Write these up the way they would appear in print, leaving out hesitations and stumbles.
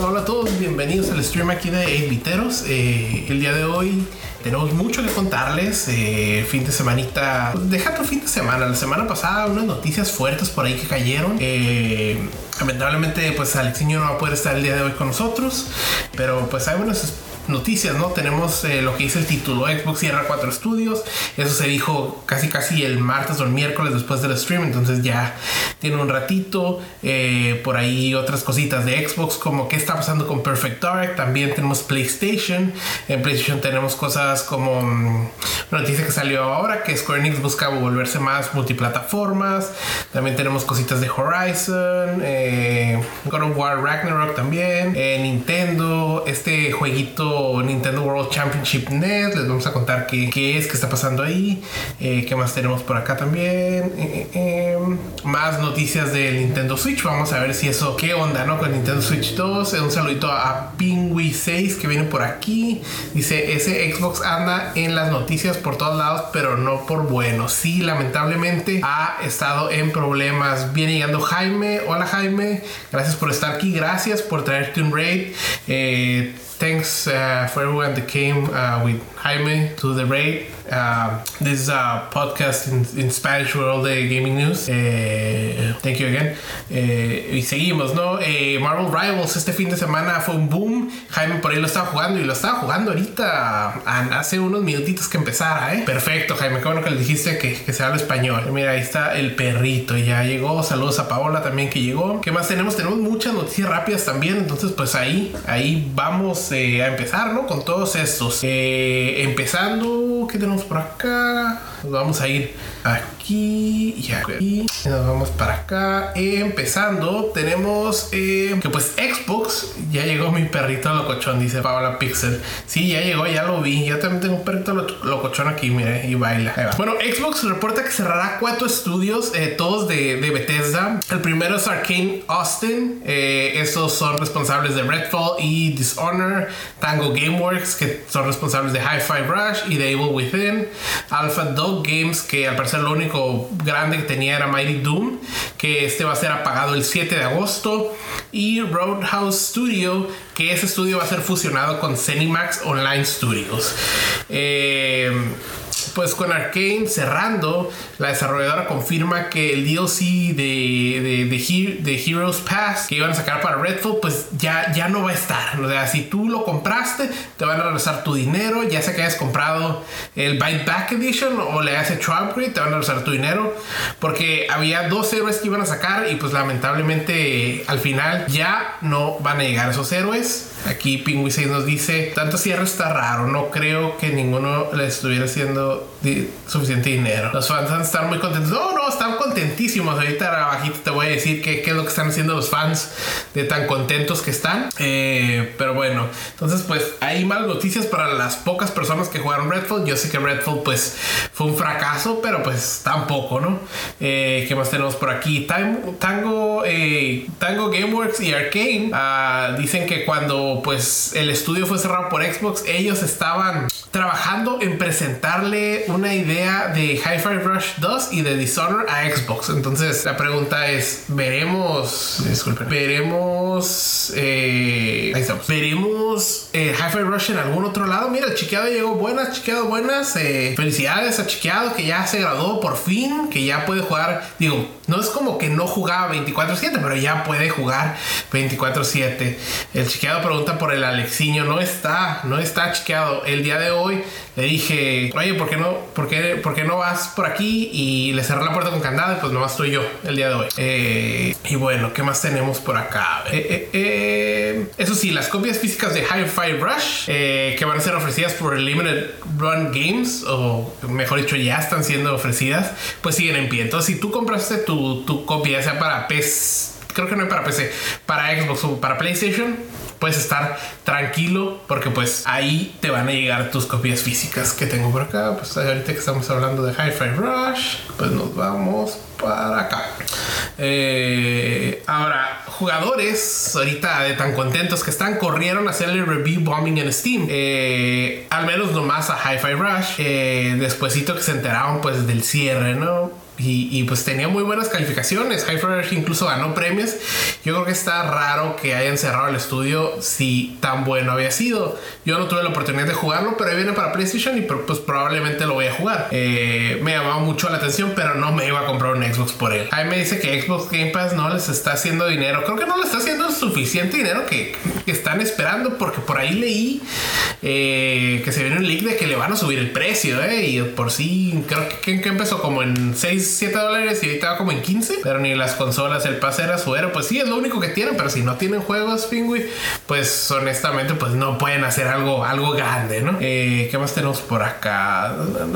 Hola a todos, bienvenidos al stream aquí de 8biteros. El día de hoy tenemos mucho que contarles. Fin de semanita, deja tu fin de semana. La semana pasada unas noticias fuertes por ahí que cayeron. Lamentablemente pues Alexiño no va a poder estar el día de hoy con nosotros, pero pues hay buenas noticias, ¿no? Tenemos lo que dice el título: Xbox cierra 4 estudios. Eso se dijo casi el martes o el miércoles después del stream, entonces ya tiene un ratito. Por ahí otras cositas de Xbox, como qué está pasando con Perfect Dark. También tenemos PlayStation. En PlayStation tenemos cosas como una noticia que salió ahora, que Square Enix busca volverse más multiplataformas. También tenemos cositas de Horizon, God of War Ragnarok también, Nintendo, este jueguito Nintendo World Championship NES. Les vamos a contar qué está pasando ahí. ¿Qué más tenemos por acá también? Más noticias del Nintendo Switch. Vamos a ver si eso, qué onda, ¿no? Con Nintendo Switch 2. Un saludito a Pingui6 que viene por aquí. Dice: ese Xbox anda en las noticias por todos lados, pero no por bueno. Sí, lamentablemente ha estado en problemas. Viene llegando Jaime. Hola Jaime, gracias por estar aquí, gracias por traerte un raid. Thanks for everyone that came with Jaime to the raid. This is a podcast in Spanish with all the gaming news. Thank you again. Y seguimos, ¿no? Marvel Rivals este fin de semana fue un boom. Jaime por ahí lo estaba jugando y lo estaba jugando ahorita hace unos minutitos que empezara, ¿eh? Perfecto, Jaime, qué bueno que le dijiste que se habla español. Mira, ahí está el perrito, ya llegó. Saludos a Paola también que llegó. ¿Qué más tenemos? Tenemos muchas noticias rápidas también, entonces pues ahí vamos a empezar, ¿no? Con todos estos. Empezando, ¿qué tenemos por acá? Nos vamos a ir aquí y aquí. Nos vamos para acá. Empezando, tenemos que pues Xbox. Ya llegó mi perrito locochón, dice Paola Pixel. Sí, ya llegó, ya lo vi. Yo también tengo un perrito locochón aquí, mire, y baila. Ahí va. Bueno, Xbox reporta que cerrará 4 estudios, todos de Bethesda. El primero es Arcane Austin. Estos son responsables de Redfall y Dishonored. Tango Gameworks, que son responsables de Hi-Fi Rush y de Evil Within. Alpha Dog Games, que al parecer lo único grande que tenía era Mighty Doom, que va a ser apagado el 7 de agosto. Y Roadhouse Studio, que ese estudio va a ser fusionado con ZeniMax Online Studios. Pues con Arcane cerrando, la desarrolladora confirma que el DLC de Heroes Pass que iban a sacar para Redfall, pues ya no va a estar. O sea, si tú lo compraste, te van a regresar tu dinero, ya sea que hayas comprado el Buy Back Edition o le hayas hecho upgrade, te van a regresar tu dinero, porque había 2 héroes que iban a sacar y pues lamentablemente al final ya no van a llegar esos héroes. Aquí Pingui6 nos dice: tanto cierre está raro, no creo que ninguno le estuviera haciendo suficiente dinero. Los fans van a estar muy contentos. No, están contentísimos. Ahorita abajito te voy a decir qué es lo que están haciendo los fans de tan contentos que están. Pero bueno, entonces pues hay malas noticias para las pocas personas que jugaron Redfall. Yo sé que Redfall pues fue un fracaso, pero pues tampoco, ¿no? ¿Qué más tenemos por aquí? Tango Gameworks y Arcane dicen que cuando pues el estudio fue cerrado por Xbox, ellos estaban trabajando en presentarle una idea de Hi-Fi Rush 2 y de Dishonored a Xbox. Entonces la pregunta es: veremos Hi-Fi Rush en algún otro lado. Mira, el Chiqueado llegó. Buenas. Felicidades a Chiqueado, que ya se graduó por fin, que ya puede jugar. Digo, no es como que no jugaba 24/7, pero ya puede jugar 24/7. El Chiqueado pregunta por el Alexiño. No está Chiqueado. El día de hoy le dije: oye, ¿por qué no vas por aquí? Y le cerré la puerta con candado y pues nomás estoy yo el día de hoy. Y bueno, ¿qué más tenemos por acá? Eso sí, las copias físicas de Hi-Fi Rush, que van a ser ofrecidas por Limited Run Games, o mejor dicho, ya están siendo ofrecidas, pues siguen en pie. Entonces, si tú compraste tu copia, ya sea para PC, creo que no es para PC, para Xbox o para PlayStation, puedes estar tranquilo, porque pues ahí te van a llegar tus copias físicas. Que tengo por acá, pues ahorita que estamos hablando de Hi-Fi Rush, pues nos vamos para acá. Ahora, jugadores ahorita de tan contentos que están, corrieron a hacerle review bombing en Steam, al menos nomás a Hi-Fi Rush, despuesito que se enteraron pues del cierre, ¿no? Y pues tenía muy buenas calificaciones. Hi-Fi Rush incluso ganó premios. Yo creo que está raro que hayan cerrado el estudio si tan bueno había sido. Yo no tuve la oportunidad de jugarlo, pero ahí viene para PlayStation y pues probablemente lo voy a jugar. Me llamaba mucho la atención, pero no me iba a comprar un Xbox por él. Ahí me dice que Xbox Game Pass no les está haciendo dinero. Creo que no les está haciendo el suficiente dinero que están esperando, porque por ahí leí que se viene un leak de que le van a subir el precio, y por sí creo que empezó como en 6 $7 y ahorita va como en 15, pero ni las consolas, el pase era suero. Pues sí, es lo único que tienen, pero si no tienen juegos, Pingüi, pues honestamente pues no pueden hacer algo grande, ¿no? ¿Qué más tenemos por acá?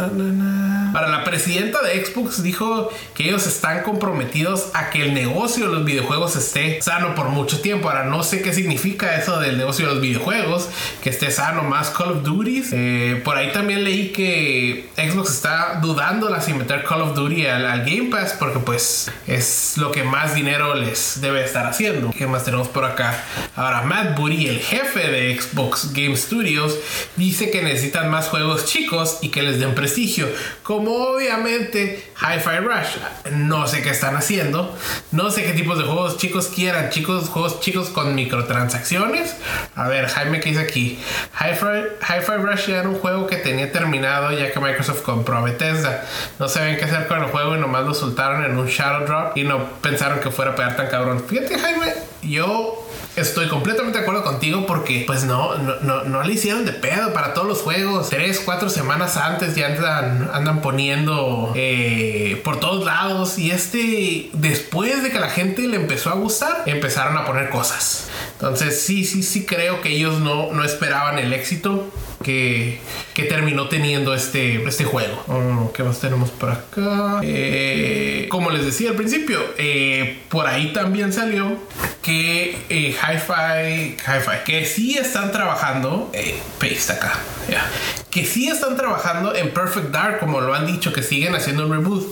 Para la presidenta de Xbox dijo que ellos están comprometidos a que el negocio de los videojuegos esté sano por mucho tiempo. Ahora no sé qué significa eso del negocio de los videojuegos, que esté sano, más Call of Duty. Por ahí también leí que Xbox está dudando si meter Call of Duty al Game Pass, porque pues es lo que más dinero les debe estar haciendo. ¿Qué más tenemos por acá? Ahora Matt Booty, el jefe de Xbox Game Studios, dice que necesitan más juegos chicos y que les den prestigio, como obviamente Hi-Fi Rush. No sé qué están haciendo, no sé qué tipos de juegos chicos quieran. Juegos chicos con microtransacciones. A ver, Jaime, ¿qué dice aquí? Hi-Fi Rush ya era un juego que tenía terminado ya que Microsoft compró a Bethesda. No sabían qué hacer con el juego y nomás lo soltaron en un Shadow Drop y no pensaron que fuera a pegar tan cabrón. Fíjate, Jaime, yo estoy completamente de acuerdo contigo, porque pues no le hicieron de pedo para todos los juegos. 3-4 semanas antes ya andan poniendo por todos lados, y después de que la gente le empezó a gustar, empezaron a poner cosas. Entonces sí creo que ellos no esperaban el éxito que terminó teniendo este juego. ¿Qué más tenemos por acá? Como les decía al principio, por ahí también salió que Hi-Fi que sí están trabajando, paste acá, que sí están trabajando en Perfect Dark, como lo han dicho, que siguen haciendo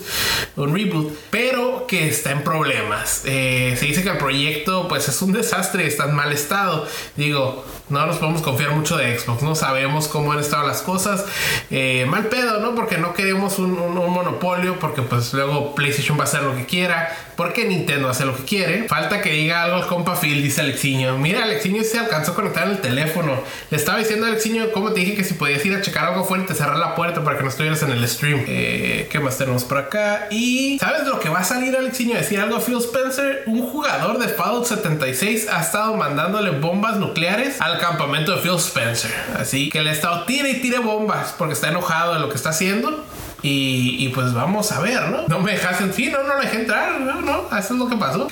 un reboot, pero que está en problemas. Se dice que el proyecto pues es un desastre, está en mal estado. Digo, no nos podemos confiar mucho de Xbox, no sabemos cómo han estado las cosas. Mal pedo, ¿no? Porque no queremos un monopolio, porque pues luego PlayStation va a hacer lo que quiera, porque Nintendo hace lo que quiere. Falta que diga algo el compa Phil, dice Alexiño. Mira, Alexiño se alcanzó a conectar en el teléfono. Le estaba diciendo a Alexiño, ¿cómo te dije que si podías ir a checar algo afuera y te cerrar la puerta para que no estuvieras en el stream? ¿Qué más tenemos por acá? Y ¿sabes lo que va a salir, Alexiño? Decir algo a Phil Spencer. Un jugador de Fallout 76 ha estado mandándole bombas nucleares al campamento de Phil Spencer. Así que le ha estado tire y tire bombas porque está enojado de lo que está haciendo. Y pues vamos a ver, ¿no? No me dejaste en fin, no lo dejé entrar, no, eso es lo que pasó.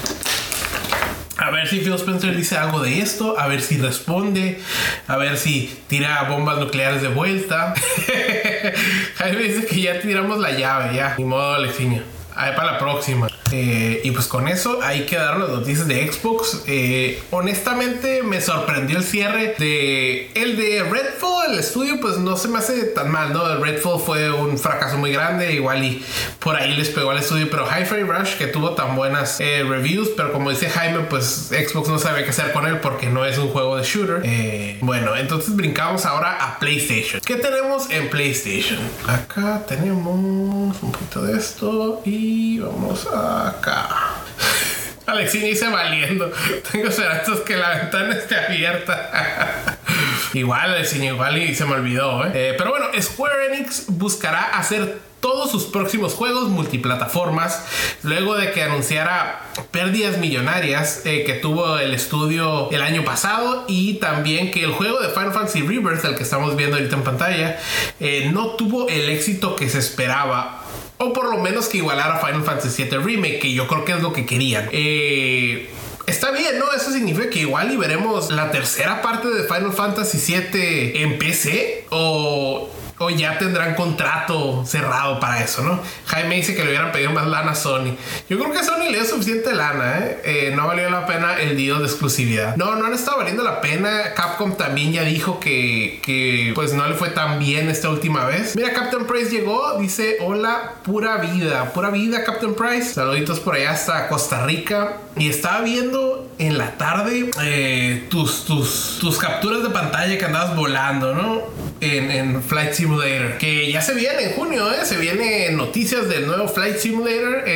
A ver si Phil Spencer dice algo de esto, a ver si responde, a ver si tira bombas nucleares de vuelta. Jaime dice que ya tiramos la llave, ya. Ni modo, Alexiño. A ver, para la próxima. Y pues con eso ahí quedaron las noticias de Xbox. Honestamente me sorprendió el cierre de Redfall. El estudio pues no se me hace tan mal, ¿no? El Redfall fue un fracaso muy grande, igual y por ahí les pegó al estudio. Pero Hi-Fi Rush, que tuvo tan buenas reviews, pero como dice Jaime, pues Xbox no sabe qué hacer con él porque no es un juego de shooter. Bueno, entonces brincamos ahora a PlayStation. ¿Qué tenemos en PlayStation? Acá tenemos un poquito de esto y vamos acá. Alexini dice valiendo. Tengo esperanzas que la ventana esté abierta. Igual y se me olvidó, pero bueno, Square Enix buscará hacer todos sus próximos juegos multiplataformas luego de que anunciara pérdidas millonarias que tuvo el estudio el año pasado, y también que el juego de Final Fantasy Rebirth, el que estamos viendo ahorita en pantalla, no tuvo el éxito que se esperaba, o por lo menos que igualara Final Fantasy VII Remake, que yo creo que es lo que querían. Está bien, ¿no? Eso significa que igual y veremos la tercera parte de Final Fantasy VII en PC, o ya tendrán contrato cerrado para eso, ¿no? Jaime dice que le hubieran pedido más lana a Sony. Yo creo que a Sony le dio suficiente lana, no valió la pena el deal de exclusividad. No han estado valiendo la pena. Capcom también ya dijo que pues no le fue tan bien esta última vez. Mira, Captain Price llegó, dice: hola, pura vida Captain Price. Saluditos por allá hasta Costa Rica. Y estaba viendo en la tarde tus capturas de pantalla que andabas volando, ¿no? en Flight Simulator, que ya se viene en junio, se vienen noticias del nuevo Flight Simulator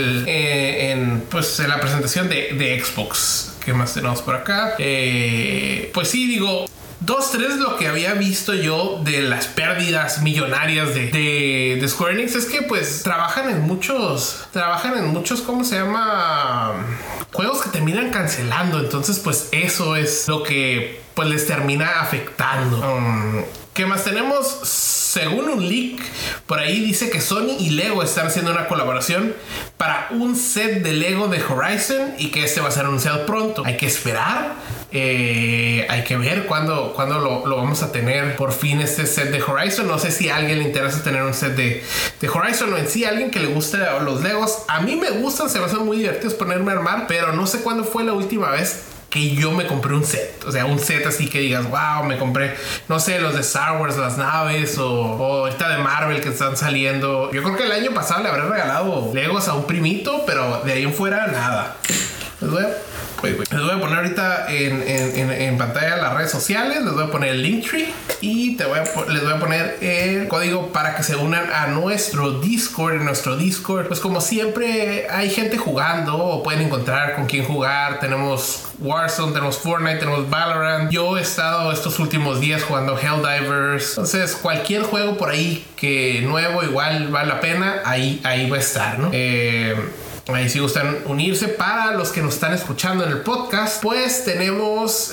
en la presentación de Xbox. ¿Qué más tenemos por acá? Pues sí, digo, 2-3 lo que había visto yo de las pérdidas millonarias de Square Enix es que pues trabajan en muchos, ¿cómo se llama? Juegos que terminan cancelando. Entonces pues eso es lo que pues les termina afectando. ¿Qué más tenemos? Según un leak por ahí dice que Sony y Lego están haciendo una colaboración para un set de Lego de Horizon y que este va a ser anunciado pronto. Hay que esperar. Hay que ver cuándo lo vamos a tener por fin este set de Horizon. No sé si a alguien le interesa tener un set de Horizon o en sí a alguien que le guste los Legos. A mí me gustan, se me hacen muy divertidos ponerme a armar, pero no sé cuándo fue la última vez que yo me compré un set. O sea, un set así que digas, wow, me compré, no sé, los de Star Wars, las naves o esta de Marvel que están saliendo. Yo creo que el año pasado le habré regalado Legos a un primito, pero de ahí en fuera nada. Les voy a poner ahorita en pantalla las redes sociales. Les voy a poner el Linktree y les voy a poner el código para que se unan a nuestro Discord. En nuestro Discord, pues como siempre hay gente jugando o pueden encontrar con quién jugar. Tenemos Warzone, tenemos Fortnite, tenemos Valorant. Yo he estado estos últimos días jugando Helldivers. Entonces cualquier juego por ahí que nuevo igual vale la pena, ahí va a estar, ¿no? Ahí si gustan unirse. Para los que nos están escuchando en el podcast, pues tenemos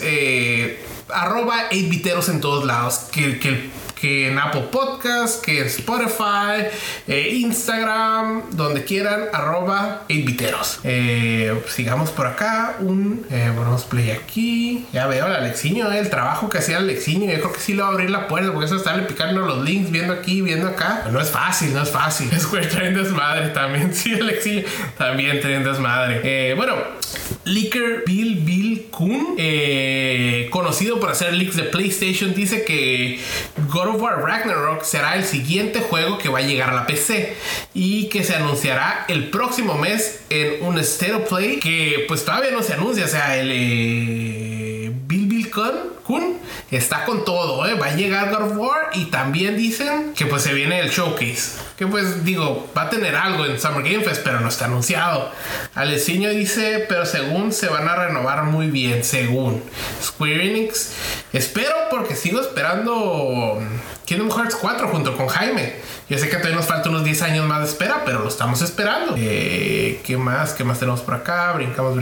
@8biteros en todos lados, que en Apple Podcast, que en Spotify, Instagram, donde quieran, @8biteros. Sigamos por acá. Ponemos play aquí. Ya veo al Alexiño, el trabajo que hacía el Alexiño. Yo creo que sí le va a abrir la puerta, porque eso estarle picando los links, viendo aquí, viendo acá. Pero no es fácil. Square traen desmadre también. Sí, Alexiño también traen desmadre. Bueno, leaker Bill Kun, conocido por hacer leaks de PlayStation, dice que God of War Ragnarok será el siguiente juego que va a llegar a la PC y que se anunciará el próximo mes en un State of Play que pues todavía no se anuncia. O sea, el Bill Kun está con todo, va a llegar God of War y también dicen que pues se viene el showcase, que pues digo, va a tener algo en Summer Game Fest, pero no está anunciado. Aleciño dice, pero según se van a renovar muy bien, según Square Enix. Espero, porque sigo esperando Kingdom Hearts 4 junto con Jaime. Yo sé que todavía nos falta unos 10 años más de espera, pero lo estamos esperando. ¿Qué más tenemos por acá? Brincamos.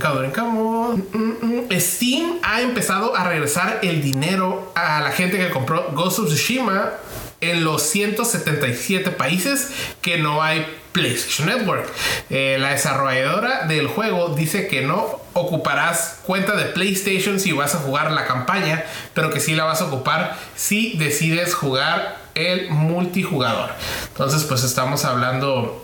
Steam ha empezado a regresar el dinero a la gente que compró Ghost of Tsushima en los 177 países que no hay PlayStation Network. La desarrolladora del juego dice que no ocuparás cuenta de PlayStation si vas a jugar la campaña, pero que sí la vas a ocupar si decides jugar el multijugador. Entonces pues estamos hablando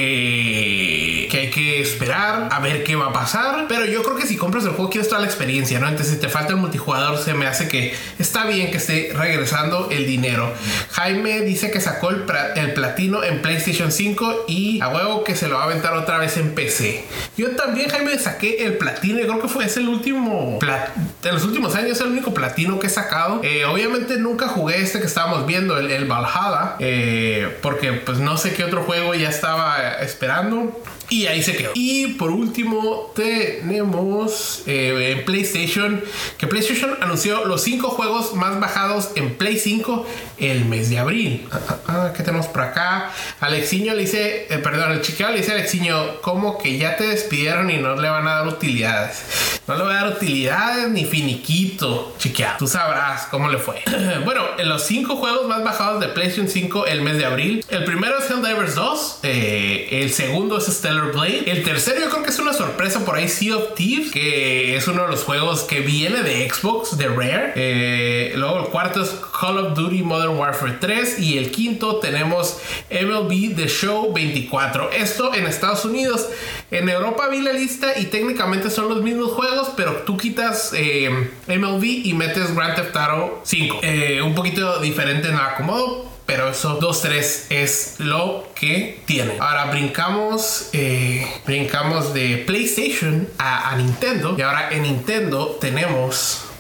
que hay que esperar a ver qué va a pasar, pero yo creo que si compras el juego quieres toda la experiencia, ¿no? Entonces si te falta el multijugador, se me hace que está bien que esté regresando el dinero. Jaime dice que sacó el platino en PlayStation 5 y a huevo que se lo va a aventar otra vez en PC. Yo también, Jaime, saqué el platino. Yo creo que es el último de los últimos años, es el único platino que he sacado. Obviamente nunca jugué este que estábamos viendo, el Valhalla, porque pues no sé qué otro juego ya estaba esperando. Y ahí se quedó. Y por último tenemos en PlayStation, que PlayStation anunció los 5 juegos más bajados en Play 5 el mes de abril. ¿Qué tenemos por acá? Alexiño le dice, el chiquero le dice a Alexiño, como que ya te despidieron y no le van a dar utilidades. No le voy a dar utilidades ni finiquito, chiqueado. Tú sabrás cómo le fue. Bueno, en los 5 juegos más bajados de PlayStation 5 el mes de abril, el primero es Helldivers 2, el segundo es Stellar Blade, el tercero yo creo que es una sorpresa por ahí, Sea of Thieves, que es uno de los juegos que viene de Xbox, de Rare. Luego el cuarto es Call of Duty Modern Warfare 3 y el quinto tenemos MLB The Show 24. Esto en Estados Unidos. En Europa vi la lista y técnicamente son los mismos juegos, pero tú quitas MLB y metes Grand Theft Auto 5. Un poquito diferente en el acomodo, pero eso 2-3 es lo que tiene. Ahora brincamos de PlayStation a Nintendo. Y ahora en Nintendo tenemos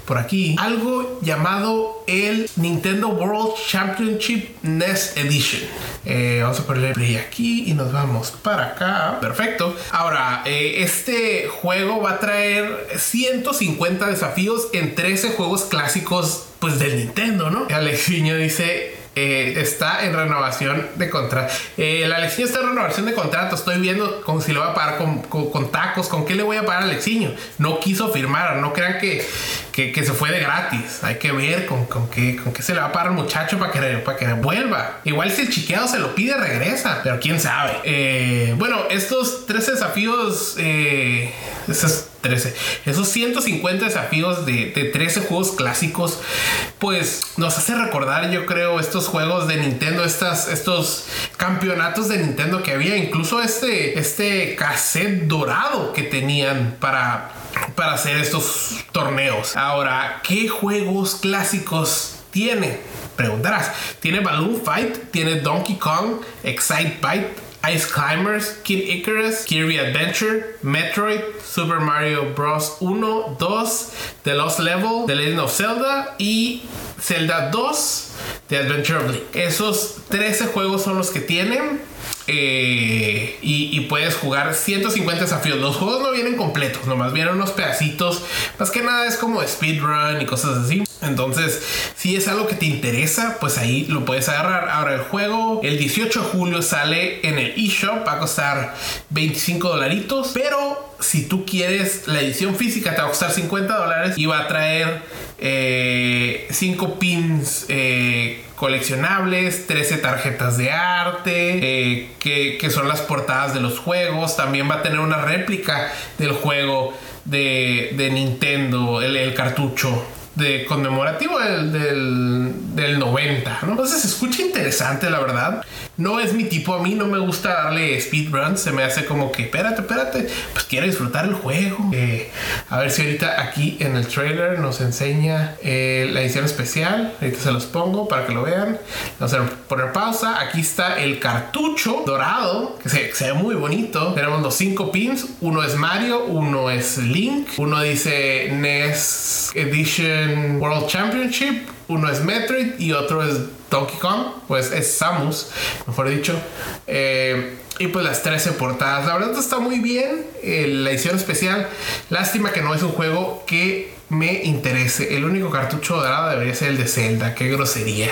por aquí algo llamado el Nintendo World Championship NES Edition. Vamos a ponerle play aquí y nos vamos para acá. Perfecto. Ahora, este juego va a traer 150 desafíos en 13 juegos clásicos pues del Nintendo, ¿no? Alexiño dice... está en renovación de contrato. El Alexiño está en renovación de contrato. Estoy viendo como si le voy a pagar con tacos. ¿Con qué le voy a pagar a Alexiño? No quiso firmar. No crean que se fue de gratis. Hay que ver con qué se le va a pagar al muchacho para que vuelva. Igual si el chiqueado se lo pide, regresa. Pero quién sabe. Bueno, estos 13 desafíos... esos 150 desafíos de 13 juegos clásicos, pues nos hace recordar, yo creo, estos juegos de Nintendo, estos campeonatos de Nintendo que había, incluso este cassette dorado que tenían para hacer estos torneos. Ahora, ¿qué juegos clásicos tiene? Preguntarás. Tiene Balloon Fight, tiene Donkey Kong, Excite Bike, Ice Climbers, Kid Icarus, Kirby Adventure, Metroid, Super Mario Bros. 1, 2, The Lost Level, The Legend of Zelda y Zelda 2, The Adventure of Link. Esos 13 juegos son los que tienen. Y puedes jugar 150 desafíos. Los juegos no vienen completos, nomás vienen unos pedacitos. Más que nada es como speedrun y cosas así. Entonces, si es algo que te interesa, pues ahí lo puedes agarrar. Ahora, el juego el 18 de julio sale en el eShop. Va a costar $25. Pero si tú quieres la edición física, te va a costar $50 y va a traer 5 pins coleccionables, 13 tarjetas de arte, que son las portadas de los juegos. También va a tener una réplica del juego de Nintendo, el cartucho de conmemorativo del 90, ¿no? Entonces se escucha interesante, la verdad. No es mi tipo. A mí no me gusta darle speedruns. Se me hace como que espérate, pues quiero disfrutar el juego. A ver si ahorita aquí en el trailer nos enseña la edición especial. Ahorita se los pongo para que lo vean. Vamos a poner pausa. Aquí está el cartucho dorado, que se ve muy bonito. Tenemos los 5 pins. Uno es Mario, uno es Link, uno dice NES Edition World Championship, uno es Metroid y otro es Donkey Kong, pues es Samus, mejor dicho. Y pues las 13 portadas. La verdad está muy bien la edición especial. Lástima que no es un juego que me interese. El único cartucho dorado debería ser el de Zelda. Qué grosería.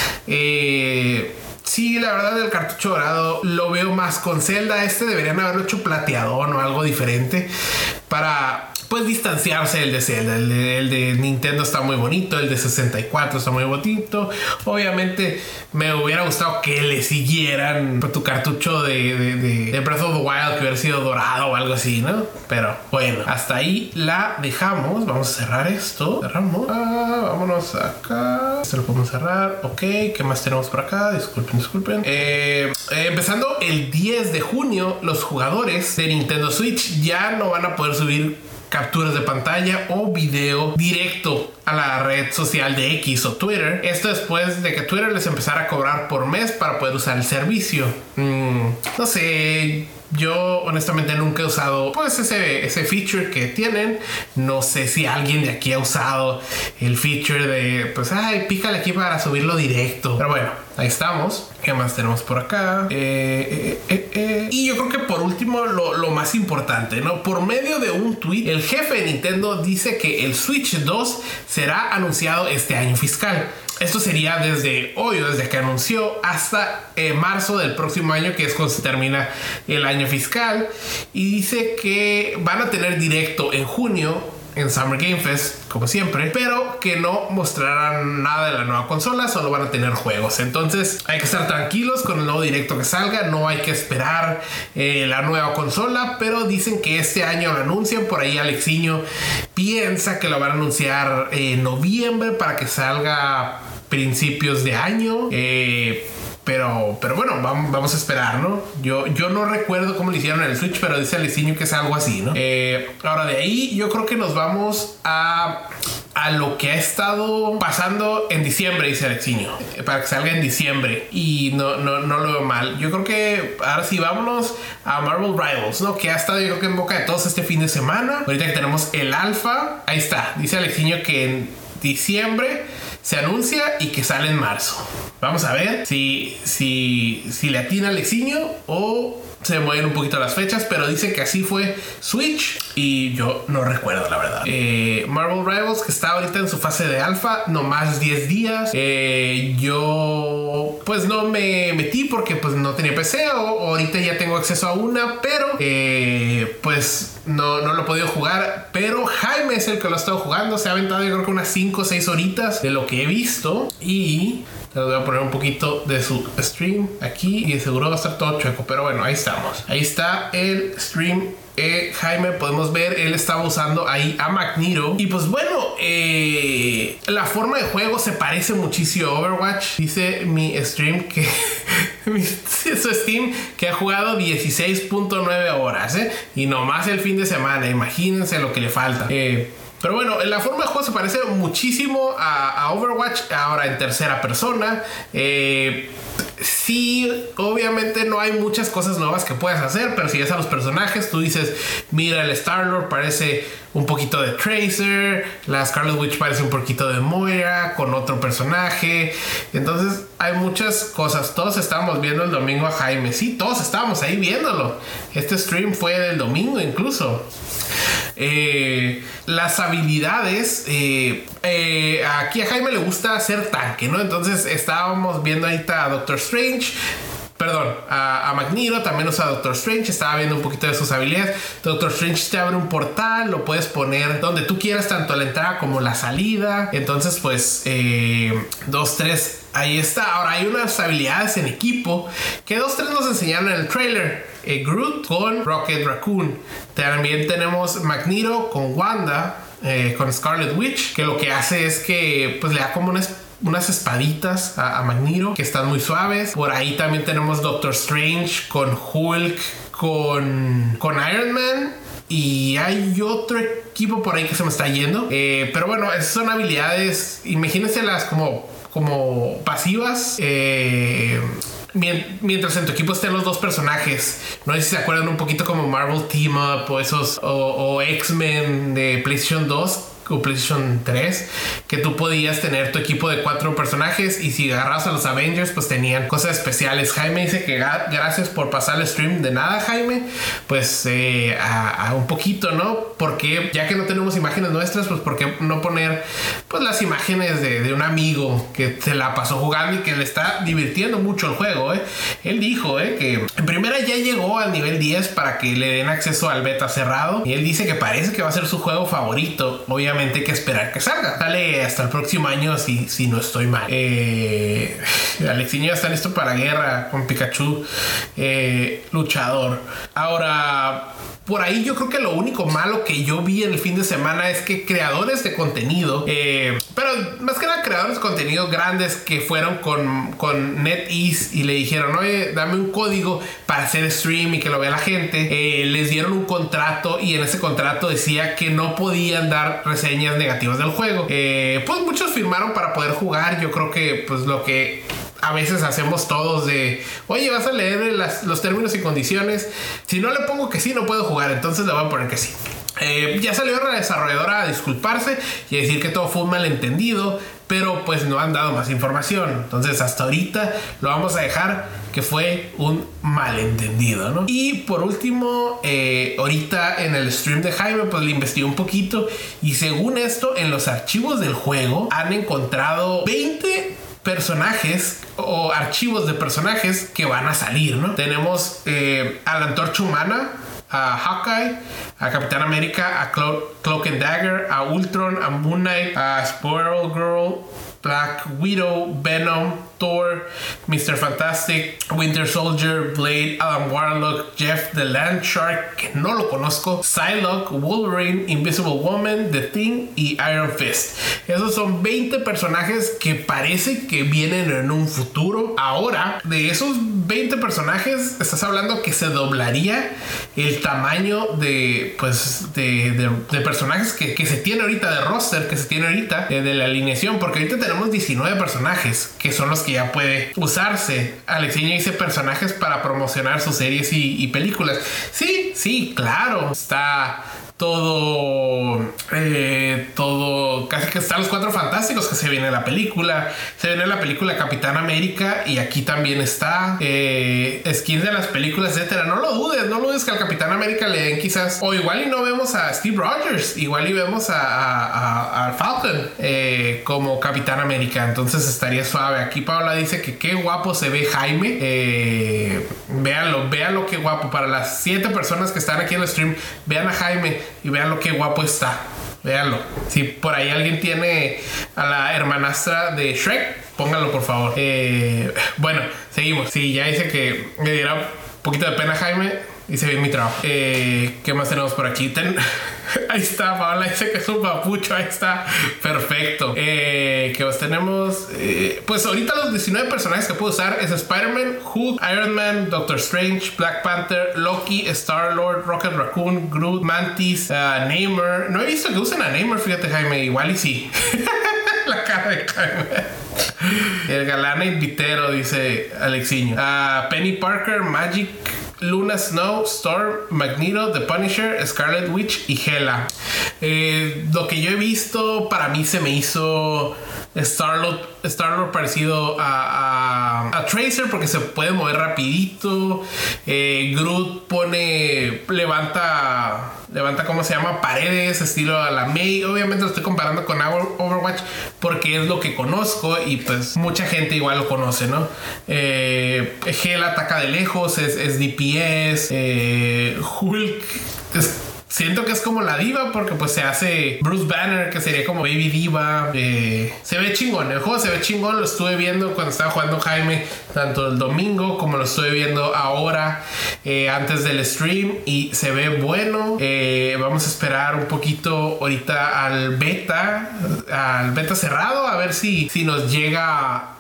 Sí, la verdad el cartucho dorado lo veo más con Zelda. Deberían haberlo hecho plateadón o algo diferente para pues distanciarse del de Zelda. El de Nintendo está muy bonito, el de 64 está muy bonito. Obviamente me hubiera gustado que le siguieran tu cartucho de Breath of the Wild, que hubiera sido dorado o algo así, ¿no? Pero bueno, hasta ahí la dejamos. Vamos a cerrar esto. Cerramos. Vámonos acá. Esto lo podemos cerrar. Ok, ¿qué más tenemos por acá? Disculpen. Empezando el 10 de junio, los jugadores de Nintendo Switch ya no van a poder subir capturas de pantalla o video directo a la red social de X o Twitter. Esto después de que Twitter les empezara a cobrar por mes para poder usar el servicio. No sé, yo honestamente nunca he usado pues ese feature que tienen. No sé si alguien de aquí ha usado el feature de pues pícale aquí para subirlo directo. Pero bueno, ahí estamos. ¿Qué más tenemos por acá? Y yo creo que por último lo más importante, ¿no? Por medio de un tweet, el jefe de Nintendo dice que el Switch 2 será anunciado este año fiscal. Esto sería desde hoy, desde que anunció, hasta marzo del próximo año, que es cuando se termina el año fiscal. Y dice que van a tener directo en junio en Summer Game Fest, como siempre, pero que no mostrarán nada de la nueva consola, solo van a tener juegos. Entonces hay que estar tranquilos con el nuevo directo que salga. No hay que esperar la nueva consola, pero dicen que este año lo anuncian. Por ahí Alexiño piensa que lo van a anunciar en noviembre para que salga principios de año. Pero bueno, vamos a esperar, ¿no? Yo no recuerdo cómo lo hicieron en el Switch, pero dice Alexiño que es algo así, ¿no? Ahora de ahí yo creo que nos vamos a a lo que ha estado pasando en diciembre, dice Alexiño, para que salga en diciembre, y no lo veo mal. Yo creo que ahora sí vámonos a Marvel Rivals, ¿no? Que ha estado, yo creo que en boca de todos este fin de semana. Ahorita que tenemos el alfa, ahí está, dice Alexiño que en diciembre se anuncia y que sale en marzo. Vamos a ver si le atina Alexiño o se mueven un poquito las fechas, pero dice que así fue Switch y yo no recuerdo la verdad. Marvel Rivals, que está ahorita en su fase de alfa, nomás 10 días. Yo pues no me metí porque pues no tenía PC, o ahorita ya tengo acceso a una, pero pues no lo he podido jugar. Pero Jaime es el que lo ha estado jugando, se ha aventado yo creo que unas 5 o 6 horitas de lo que he visto, y les voy a poner un poquito de su stream aquí y de seguro va a estar todo chueco, pero bueno, ahí estamos. Ahí está el stream. Jaime, podemos ver, él estaba usando ahí a Magneto. Y pues bueno, la forma de juego se parece muchísimo a Overwatch. Dice mi stream que su Steam que ha jugado 16.9 horas, y nomás el fin de semana. Imagínense lo que le falta. Pero bueno, la forma de juego se parece muchísimo a Overwatch, ahora en tercera persona. Sí, obviamente no hay muchas cosas nuevas que puedas hacer, pero si ves a los personajes, tú dices, mira, el Star-Lord parece un poquito de Tracer, la Scarlet Witch parece un poquito de Moira con otro personaje. Entonces hay muchas cosas. Todos estábamos viendo el domingo a Jaime. Sí, todos estábamos ahí viéndolo. Este stream fue del domingo incluso. Las habilidades, aquí a Jaime le gusta hacer tanque, ¿no? Entonces estábamos viendo ahorita a Doctor Strange, perdón, a Magneto, también usa a Doctor Strange. Estaba viendo un poquito de sus habilidades. Doctor Strange te abre un portal, lo puedes poner donde tú quieras, tanto la entrada como la salida. Entonces pues 2, 3, ahí está. Ahora hay unas habilidades en equipo que 2, 3 nos enseñaron en el trailer. Groot con Rocket Raccoon. También tenemos Magneto con Wanda, con Scarlet Witch, que lo que hace es que pues le da como unas espaditas a Magneto que están muy suaves. Por ahí también tenemos Doctor Strange con Hulk, con Iron Man, y hay otro equipo por ahí que se me está yendo, pero bueno, esas son habilidades, imagínenselas como pasivas, mientras en tu equipo estén los dos personajes. No sé si se acuerdan un poquito como Marvel Team Up o esos, o X-Men de PlayStation 2 o PlayStation 3, que tú podías tener tu equipo de 4 personajes, y si agarras a los Avengers pues tenían cosas especiales. Jaime dice que gracias por pasar el stream. De nada, Jaime. Pues a un poquito, ¿no? Porque ya que no tenemos imágenes nuestras, pues ¿por qué no poner pues las imágenes de un amigo que se la pasó jugando y que le está divirtiendo mucho el juego? Él dijo que en primera ya llegó al nivel 10 para que le den acceso al beta cerrado, y él dice que parece que va a ser su juego favorito. Obviamente hay que esperar que salga. Sale hasta el próximo año, si no estoy mal. Alexiño ya está listo para la guerra con Pikachu, luchador. Ahora, por ahí yo creo que lo único malo que yo vi en el fin de semana es que creadores de contenido, pero más que nada creadores de contenido grandes que fueron con NetEase y le dijeron, oye, dame un código para hacer stream y que lo vea la gente, les dieron un contrato, y en ese contrato decía que no podían dar reseñas negativas del juego. Pues muchos firmaron para poder jugar. Yo creo que pues lo que a veces hacemos todos de, oye, vas a leer los términos y condiciones, si no le pongo que sí no puedo jugar, entonces le voy a poner que sí. Ya salió la desarrolladora a disculparse y a decir que todo fue un malentendido, pero pues no han dado más información. Entonces hasta ahorita lo vamos a dejar que fue un malentendido, ¿no? Y por último, ahorita en el stream de Jaime pues le investigué un poquito, y según esto, en los archivos del juego han encontrado 20 personajes o archivos de personajes que van a salir, ¿no? Tenemos a la Antorcha Humana, a Hawkeye, a Capitán América, a Cloak and Dagger, a Ultron, a Moon Knight, a Squirrel Girl, Black Widow, Venom, Thor, Mr. Fantastic, Winter Soldier, Blade, Adam Warlock, Jeff the Land Shark, que no lo conozco, Psylocke, Wolverine, Invisible Woman, The Thing y Iron Fist. Esos son 20 personajes que parece que vienen en un futuro. Ahora, de esos 20 personajes, estás hablando que se doblaría el tamaño de personajes que se tiene ahorita, de roster que se tiene ahorita, de la alineación, porque ahorita tenemos 19 personajes que son los que ya puede usarse. Alexiño dice personajes para promocionar sus series y películas. Sí, claro, está todo, casi que están los Cuatro Fantásticos, que se viene la película Capitán América, y aquí también está skins de las películas, etcétera. No lo dudes que al Capitán América le den quizás, o igual y no vemos a Steve Rogers, igual y vemos a Falcon como Capitán América, entonces estaría suave. Aquí Paola dice que qué guapo se ve Jaime. Véanlo qué guapo. Para las 7 personas que están aquí en el stream, vean a Jaime y vean lo que guapo está. Véanlo. Si por ahí alguien tiene a la hermanastra de Shrek, pónganlo por favor. Bueno, seguimos. Sí, ya dice que me diera un poquito de pena Jaime. Hice bien mi trabajo. ¿Qué más tenemos por aquí? Ahí está, Paola dice que es un papucho. Ahí está, perfecto. ¿Qué más tenemos? Pues ahorita los 19 personajes que puedo usar es Spider-Man, Hulk, Iron Man, Doctor Strange, Black Panther, Loki, Star-Lord, Rocket Raccoon, Groot, Mantis, Namor. No he visto que usen a Namor, fíjate Jaime, igual y sí. La cara de Jaime. El galán invitero, dice Alexiño. Penny Parker, Magic, Luna Snow, Storm, Magneto, The Punisher, Scarlet Witch y Hela. Lo que yo he visto, para mí se me hizo Star-Lord parecido a Tracer, porque se puede mover rapidito. Groot levanta ¿cómo se llama? Paredes, estilo a la May. Obviamente lo estoy comparando con Overwatch porque es lo que conozco y pues mucha gente igual lo conoce, ¿no? Hela ataca de lejos, es DPS. Hulk siento que es como la diva, porque pues se hace Bruce Banner, que sería como Baby Diva. Se ve chingón, el juego se ve chingón. Lo estuve viendo cuando estaba jugando Jaime, tanto el domingo como lo estuve viendo ahora, antes del stream, y se ve bueno. Vamos a esperar un poquito ahorita al beta cerrado, a ver si nos llega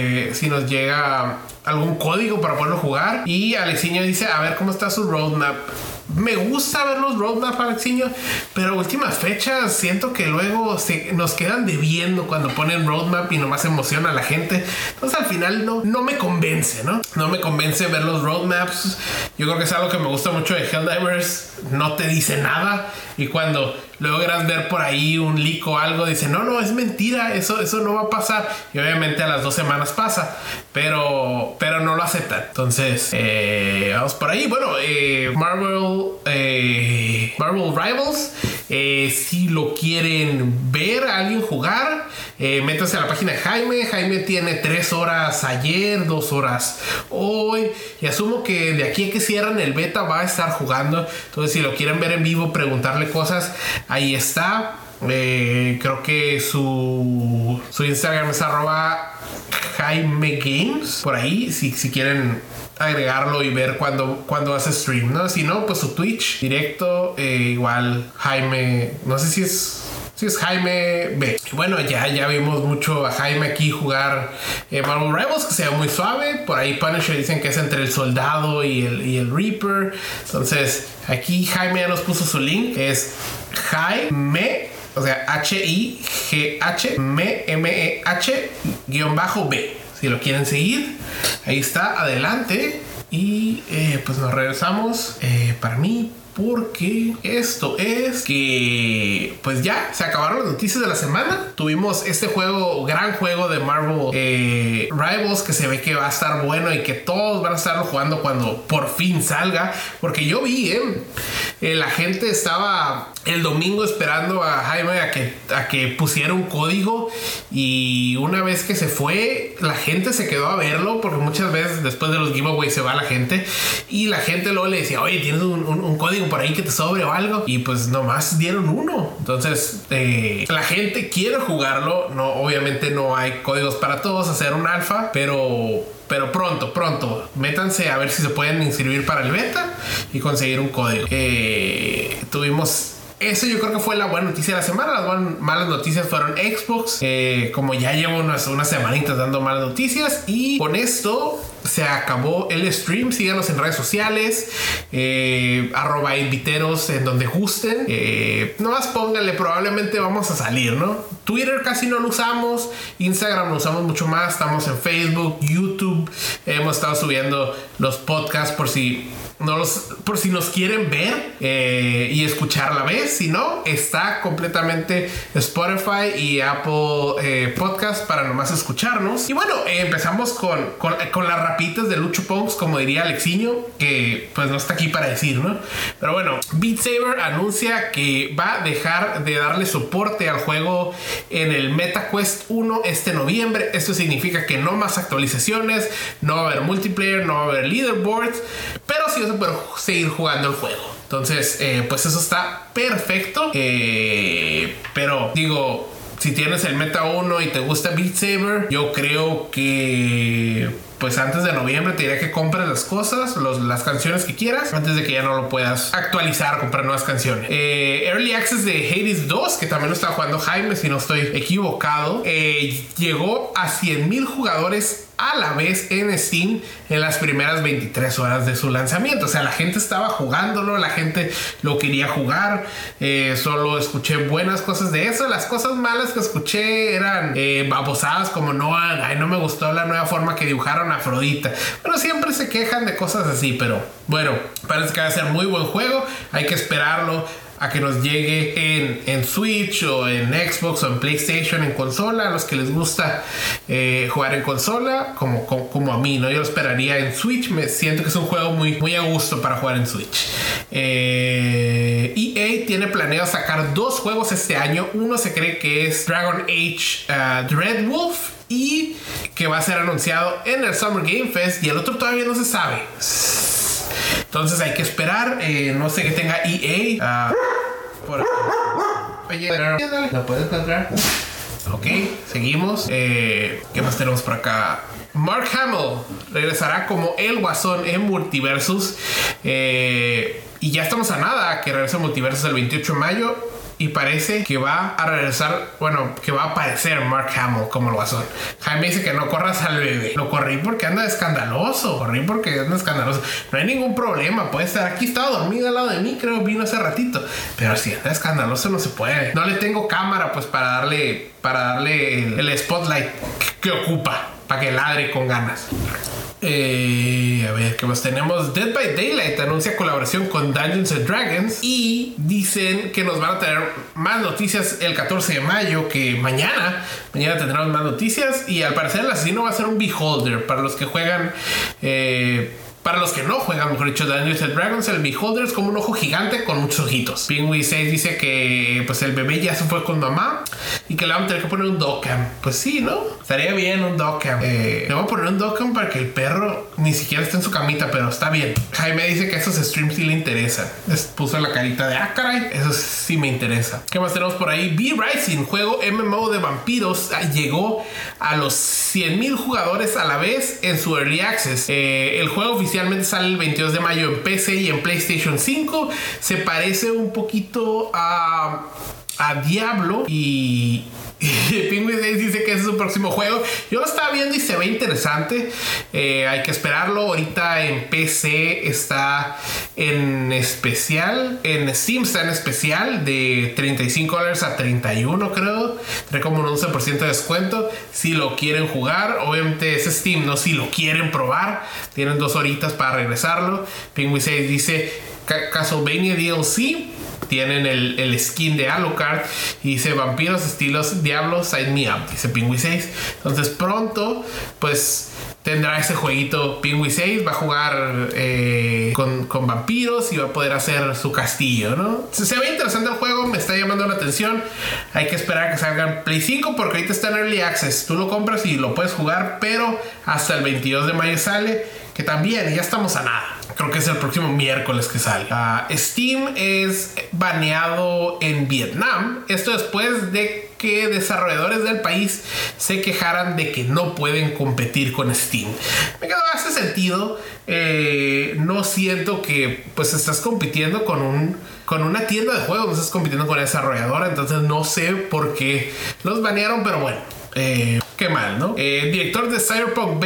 algún código para poderlo jugar. Y Alexiño dice a ver cómo está su roadmap. Me gusta ver los roadmap, Alexiño, pero últimas fechas siento que luego nos quedan debiendo cuando ponen roadmap y nomás emociona a la gente. Entonces al final no me convence, ¿no? No me convence ver los roadmaps. Yo creo que es algo que me gusta mucho de Helldivers. No te dice nada, y cuando logras ver por ahí un leak o algo, dice no, es mentira, eso no va a pasar. Y obviamente a las 2 semanas pasa, pero no lo aceptan. Entonces vamos por ahí. Bueno, Marvel Rivals, si lo quieren ver a alguien jugar, métanse a la página de Jaime. Jaime tiene 3 horas ayer, 2 horas hoy, y asumo que de aquí a que cierran el beta va a estar jugando. Entonces si lo quieren ver en vivo, preguntarle cosas, ahí está. Creo que su Instagram es @JaimeGames, por ahí si quieren agregarlo y ver cuando hace stream, ¿no? Si no, pues su Twitch directo, igual Jaime, no sé si es Jaime B. Bueno, ya vimos mucho a Jaime aquí jugar Marvel Rivals, que se ve muy suave. Por ahí Punisher dicen que es entre el soldado y el Reaper. Entonces aquí Jaime ya nos puso su link. Es Jaime, o sea, HIGHMEMEH_B. Si lo quieren seguir, ahí está, adelante. Y pues nos regresamos para mí, porque esto es que pues ya se acabaron las noticias de la semana. Tuvimos este gran juego de Marvel Rivals, que se ve que va a estar bueno y que todos van a estarlo jugando cuando por fin salga, porque yo vi la gente estaba el domingo esperando a Jaime a que pusiera un código, y una vez que se fue, la gente se quedó a verlo, porque muchas veces después de los giveaways se va la gente, y la gente luego le decía, oye, ¿tienes un código por ahí que te sobre o algo? Y pues nomás dieron uno. Entonces la gente quiere jugarlo. No, obviamente no hay códigos para todos, hacer un alfa, pero pronto métanse a ver si se pueden inscribir para el beta y conseguir un código. Tuvimos eso, yo creo que fue la buena noticia de la semana. Las malas noticias fueron Xbox. Como ya llevo unas semanitas dando malas noticias, y con esto se acabó el stream. Síganos en redes sociales, @inviteros en donde gusten. Nomás pónganle, probablemente vamos a salir, ¿no? Twitter casi no lo usamos, Instagram lo usamos mucho más. Estamos en Facebook, YouTube. Hemos estado subiendo los podcasts por si nos quieren ver y escuchar a la vez. Si no, está completamente Spotify y Apple Podcast para nomás escucharnos. Y bueno, empezamos con las rapitas de Lucho Ponks, como diría Alexiño, que pues no está aquí para decir, ¿no? Pero bueno, Beat Saber anuncia que va a dejar de darle soporte al juego en el MetaQuest 1 este noviembre. Esto significa que no más actualizaciones, no va a haber multiplayer, no va a haber leaderboards, pero sí vas a poder seguir jugando el juego. Entonces, pues eso está perfecto. Pero digo, si tienes el Meta 1 y te gusta Beat Saber, yo creo que pues antes de noviembre te diré que compres las cosas, las canciones que quieras, antes de que ya no lo puedas actualizar, comprar nuevas canciones. Early Access de Hades 2, que también lo estaba jugando Jaime, si no estoy equivocado, llegó a 100,000 jugadores a la vez en Steam en las primeras 23 horas de su lanzamiento. O sea, la gente estaba jugándolo, la gente lo quería jugar. Solo escuché buenas cosas de eso. Las cosas malas que escuché eran babosadas como no me gustó la nueva forma que dibujaron a Afrodita. Bueno, siempre se quejan de cosas así, pero bueno, parece que va a ser muy buen juego. Hay que esperarlo a que nos llegue en Switch o en Xbox o en PlayStation, en consola. A los que les gusta jugar en consola, como a mí, ¿no? Yo lo esperaría en Switch. Me siento que es un juego muy, muy a gusto para jugar en Switch. EA tiene planeado sacar 2 juegos este año. Uno se cree que es Dragon Age Dreadwolf, y que va a ser anunciado en el Summer Game Fest, y el otro todavía no se sabe. Entonces hay que esperar. No sé qué tenga EA. Oye, ¿lo puedes encontrar? Ok, seguimos. ¿Qué más tenemos por acá? Mark Hamill regresará como el Guasón en Multiversus. Y ya estamos a nada que regrese Multiversus el 28 de mayo. Y parece que va a regresar, que va a aparecer Mark Hamill como el Guasón. Jaime dice que no corras al bebé. Lo corrí porque anda escandaloso. No hay ningún problema. Puede estar aquí. Estaba dormido al lado de mí. Creo vino hace ratito. Pero si anda escandaloso no se puede. No le tengo cámara pues para darle el spotlight que ocupa. Para que ladre con ganas. A ver, ¿qué más tenemos? Dead by Daylight anuncia colaboración con Dungeons and Dragons, y dicen que nos van a tener más noticias el 14 de mayo, que mañana tendremos más noticias. Y al parecer el asesino va a ser un Beholder. Para los que juegan, para los que no juegan, mejor dicho, Dungeons and Dragons, el Beholder es como un ojo gigante con muchos ojitos. Pingui 6 dice que pues el bebé ya se fue con mamá y que le van a tener que poner un dogcam. Pues sí, ¿no? Estaría bien un dogcam. Le voy a poner un dogcam para que el perro ni siquiera esté en su camita, pero está bien. Jaime dice que esos streams sí le interesan. Les puso la carita de caray, eso sí me interesa. ¿Qué más tenemos por ahí? V-Rising, juego MMO de vampiros, llegó a los 100,000 jugadores a la vez en su Early Access. El juego oficialmente sale el 22 de mayo en PC y en PlayStation 5. Se parece un poquito a Diablo, y Penguin Days dice que ese es su próximo juego. Yo lo estaba viendo y se ve interesante. Hay que esperarlo. Ahorita en PC está en especial. En Steam está en especial de $35 a $31, creo. Trae como un 11% de descuento. Si lo quieren jugar, obviamente es Steam, no si lo quieren probar. Tienen 2 horitas para regresarlo. Penguin 6 dice Castlevania DLC. Tienen el skin de Alucard y dice vampiros estilos Diablo Sign Me Up, dice Pingui 6. Entonces pronto pues tendrá ese jueguito Pingüi 6, va a jugar con vampiros y va a poder hacer su castillo, ¿no? Se ve interesante el juego, me está llamando la atención. Hay que esperar a que salga en Play 5 porque ahorita está en Early Access. Tú lo compras y lo puedes jugar, pero hasta el 22 de mayo sale, que también ya estamos a nada. Creo que es el próximo miércoles que sale. Steam es baneado en Vietnam. Esto después de que desarrolladores del país se quejaran de que no pueden competir con Steam. Me quedo hace sentido. No siento que pues estás compitiendo con una tienda de juegos, no estás compitiendo con una desarrolladora. Entonces no sé por qué los banearon, pero bueno. Qué mal, ¿no? El director de Cyberpunk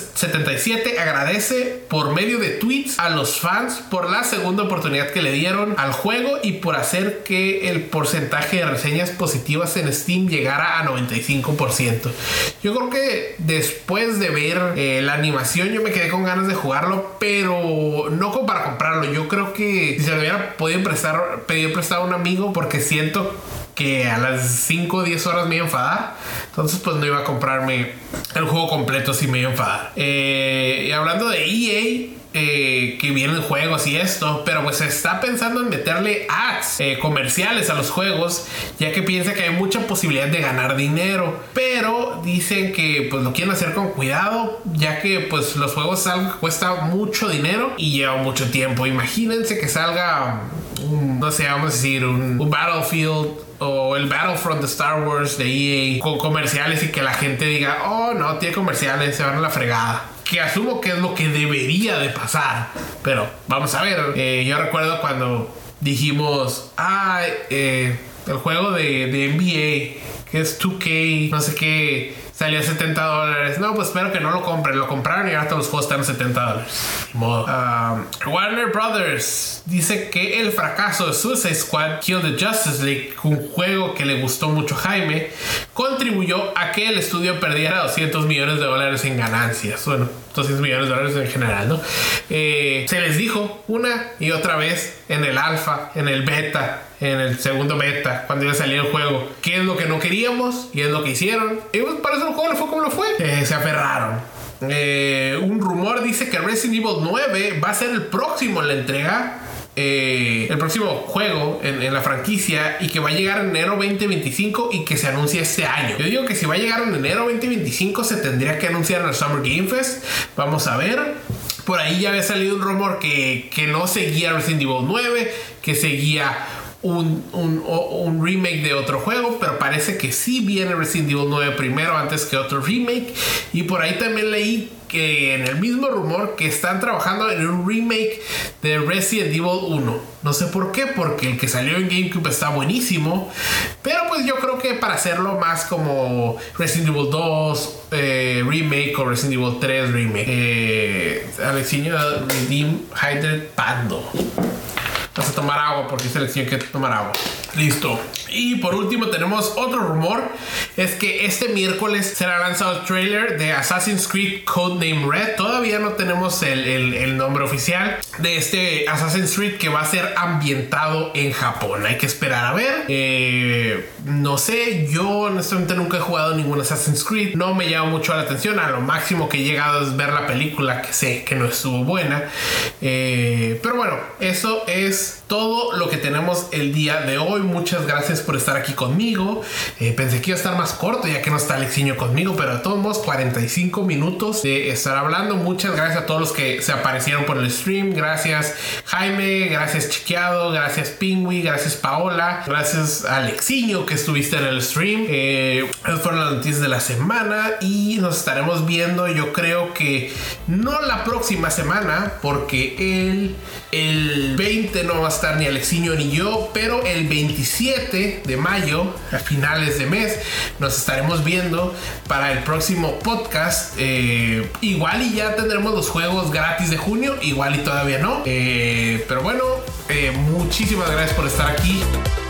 2077 agradece por medio de tweets a los fans por la segunda oportunidad que le dieron al juego y por hacer que el porcentaje de reseñas positivas en Steam llegara a 95%. Yo creo que después de ver la animación yo me quedé con ganas de jugarlo, pero no como para comprarlo. Yo creo que si se lo hubiera podido pedir prestado a un amigo, porque siento que a las 5 o 10 horas me iba a enfadar. Entonces pues no iba a comprarme el juego completo si me iba a enfadar. Y hablando de EA, que vienen juegos y esto, pero pues se está pensando en meterle ads comerciales a los juegos, ya que piensa que hay mucha posibilidad de ganar dinero, pero dicen que pues lo quieren hacer con cuidado, ya que pues los juegos cuestan mucho dinero y lleva mucho tiempo. Imagínense que salga no sé, vamos a decir un Battlefield o el Battlefront de Star Wars de EA con comerciales y que la gente diga, oh no, tiene comerciales, se van a la fregada. Que asumo que es lo que debería de pasar, pero vamos a ver. Yo recuerdo cuando dijimos el juego de NBA, que es 2K, no sé qué, salió a $70. No, pues espero que no lo compren. Lo compraron y ahora todos los juegos están a $70. Warner Brothers dice que el fracaso de Suicide Squad Kill the Justice League, un juego que le gustó mucho a Jaime, contribuyó a que el estudio perdiera $200 millones en ganancias. Bueno, $200 millones en general, ¿no? Se les dijo una y otra vez en el alfa, en el beta, en el segundo beta, cuando iba a salir el juego, qué es lo que no queríamos y es lo que hicieron. Y pues para eso el juego le fue como lo fue. Se aferraron. Un rumor dice que Resident Evil 9 va a ser el próximo en la entrega, el próximo juego en la franquicia, y que va a llegar en enero 2025 y que se anuncia este año. Yo digo que si va a llegar en enero 2025 se tendría que anunciar en el Summer Game Fest. Vamos a ver. Por ahí ya había salido un rumor que no seguía Resident Evil 9, que seguía un remake de otro juego, pero parece que sí viene Resident Evil 9 primero antes que otro remake. Y por ahí también leí que en el mismo rumor que están trabajando en un remake de Resident Evil 1. No sé por qué, porque el que salió en GameCube está buenísimo, pero pues yo creo que para hacerlo más como Resident Evil 2 remake o Resident Evil 3 remake, Alexiño Redeem Hydrated Pando. Vas a tomar agua porque es elección que tomar agua. Listo. Y por último tenemos otro rumor. Es que este miércoles será lanzado el trailer de Assassin's Creed Codename Red. Todavía no tenemos el nombre oficial de este Assassin's Creed, que va a ser ambientado en Japón. Hay que esperar a ver. No sé, yo honestamente nunca he jugado ningún Assassin's Creed. No me llama mucho la atención. A lo máximo que he llegado es ver la película, que sé que no estuvo buena. Pero bueno, eso es todo lo que tenemos el día de hoy. Muchas gracias por estar aquí conmigo. Pensé que iba a estar más corto ya que no está Alexiño conmigo, pero de todos modos 45 minutos de estar hablando. Muchas gracias a todos los que se aparecieron por el stream. Gracias Jaime, gracias Chiqueado, gracias Pingüi, gracias Paola, gracias Alexiño que estuviste en el stream. Esas fueron las noticias de la semana y nos estaremos viendo, yo creo que no la próxima semana, porque el 20 no va a estar ni Alexiño ni yo, pero el 27 de mayo, a finales de mes, nos estaremos viendo para el próximo podcast. Igual y ya tendremos los juegos gratis de junio, igual y todavía no, pero bueno, muchísimas gracias por estar aquí.